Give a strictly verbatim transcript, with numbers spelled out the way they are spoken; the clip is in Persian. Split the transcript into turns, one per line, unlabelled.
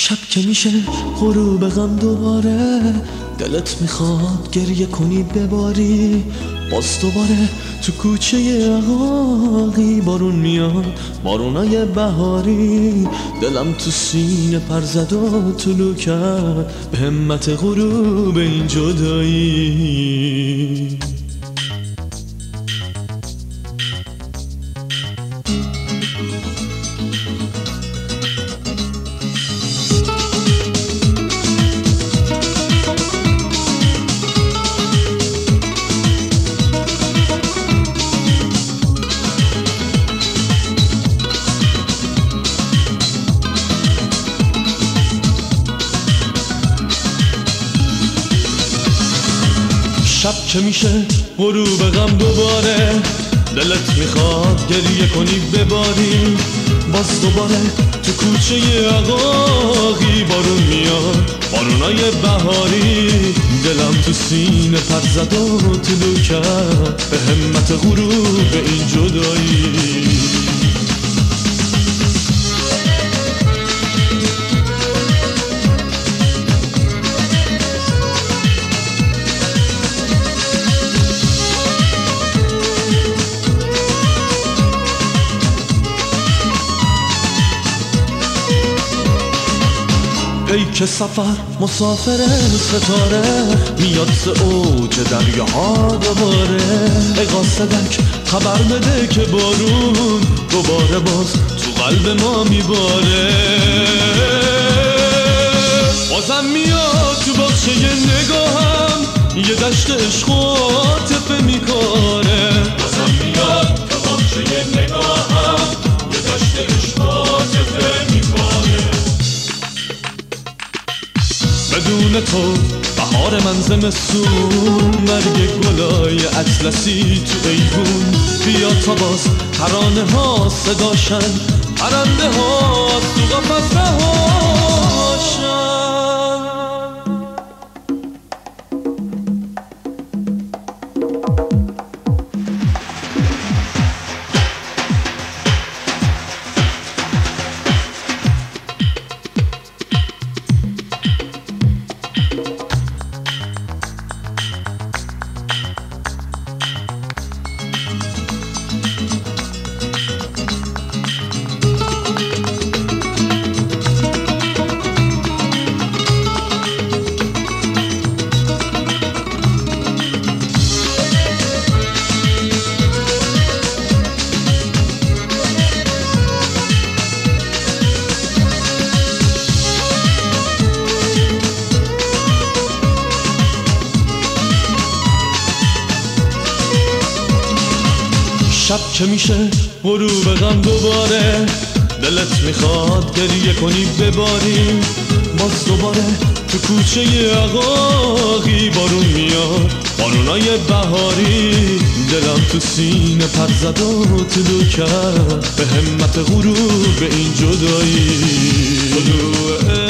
شب که میشه غروب غم دوباره، دلت میخواد گریه کنی بباری، باز دوباره تو کوچه عقاقی بارون میاد، بارونای بهاری. دلم تو سینه پر زد و طلوع کرد به همت غروب این جدایی. شب که میشه غروب غم دوباره، دلت میخواد گریه کنی بباری، باز دوباره تو کوچه عقاقی بارون میاد، بارونای بهاری. دلم تو سینه پر زد و طلوع کرد به همت غروب این جدایی. ای که سفر مسافر ستاره، میاد ز اوج دریاها دوباره. ای قاصدک خبر بده که بارون دوباره باز تو قلب ما میباره. بازم میاد تو باغچه نگاهم، یه دشت عشق و عاطفه میکاره.
بازم میاد تو باغچه نگاهم، یه دشت عشق و عاطفه میکاره.
بدون تو بهار من زمستون، مرگ گلای اطلسی تو ایوون. بیا تا باز ترانه ها صداشن، پرنده ها از تو قفس رهاشن. شب که میشه غروب غم دوباره، دلت میخواد گریه کنی بباری، باز دوباره تو کوچه عقاقی بارون میاد، بارونای بهاری. دلم تو سینه پر زد و طلوع کرد به همت غروب این جدایی.